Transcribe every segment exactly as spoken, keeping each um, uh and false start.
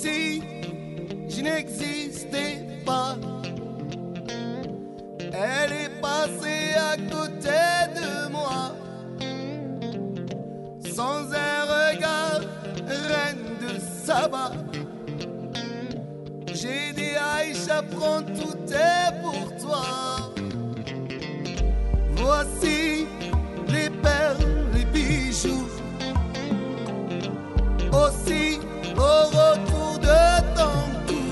si je n'existais pas. Elle est passée à côté de moi, sans un regard, reine de Saba. J'ai dit Aïcha, prends tout est pour toi. Voici les perles, les bijoux. Aussi au retour de ton cou,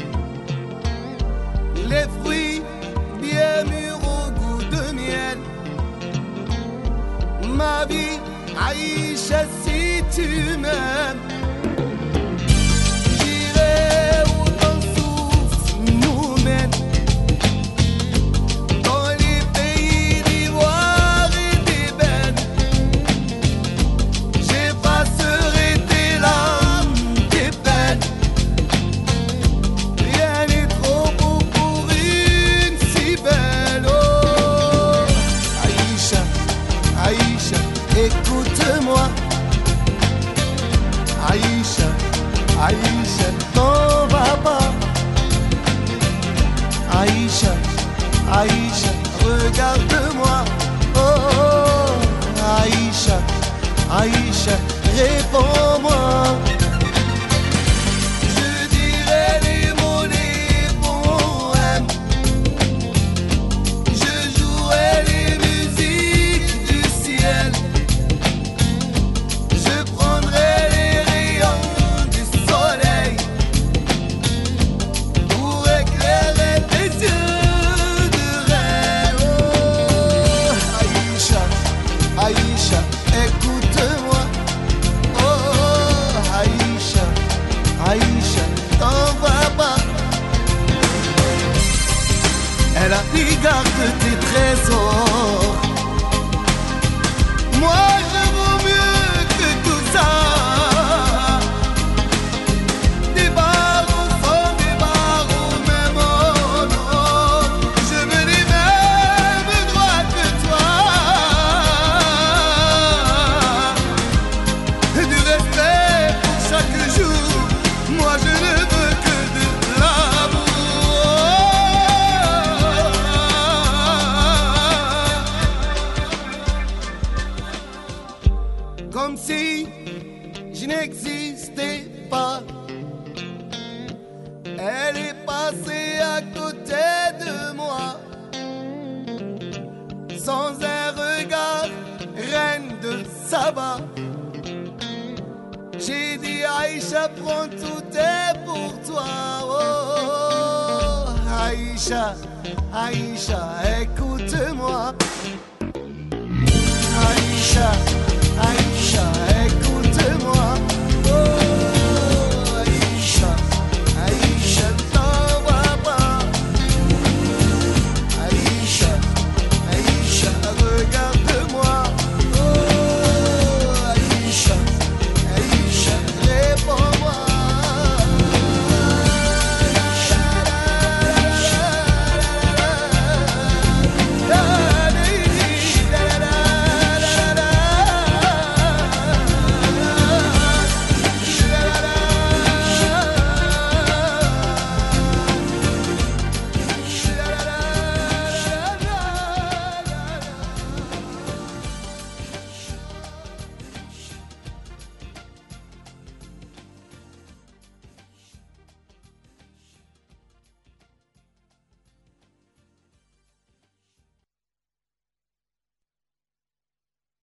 les fruits bien mûrs au goût de miel. Ma vie, Aïcha, si tu m'aimes, j'irai où ton souffle nous mène, dans les pays d'ivoire et d'ébène. J'effacerai tes larmes, tes peines. Rien n'est trop beau pour une si belle. Oh, Aïcha, Aïcha, écoute-moi. Aïcha, Aïcha, t'en vas pas. Aïcha, Aïcha, regarde-moi. Oh, Aïcha, Aïcha, réponds-moi. Je dirai les mots, les poèmes. Je jouerai les musiques du ciel. Je prendrai les rayons du soleil pour éclairer tes yeux de rêve. Oh, Aïcha, Aïcha, écoute-moi. Oh, Aïcha, Aïcha, t'en vas pas. Elle a pris garde de tes trésors. Moi je vaux mieux que tout ça. Des barreaux sans des barreaux, même oh non. Je veux les mêmes droits que toi. Du respect pour chaque jour. Moi je ne veux que de l'amour. Comme si je n'existais pas. Elle est passée à côté de moi, sans un regard, reine de Saba. J'ai dit Aïcha, prends tout est pour toi. Oh, Aïcha, Aïcha, écoute-moi. Aïcha,